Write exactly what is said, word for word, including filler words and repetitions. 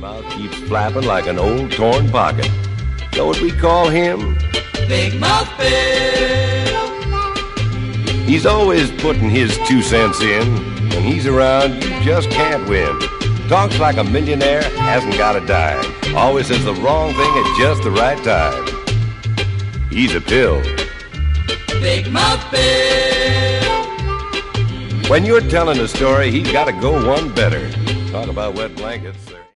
Mouth keeps flapping like an old torn pocket. Know what we call him? Big Mouth Bill. He's always putting his two cents in. When he's around, you just can't win. Talks like a millionaire, hasn't got a dime. Always says the wrong thing at just the right time. He's a pill. Big Mouth Bill. When you're telling a story, he's got to go one better. Talk about wet blankets.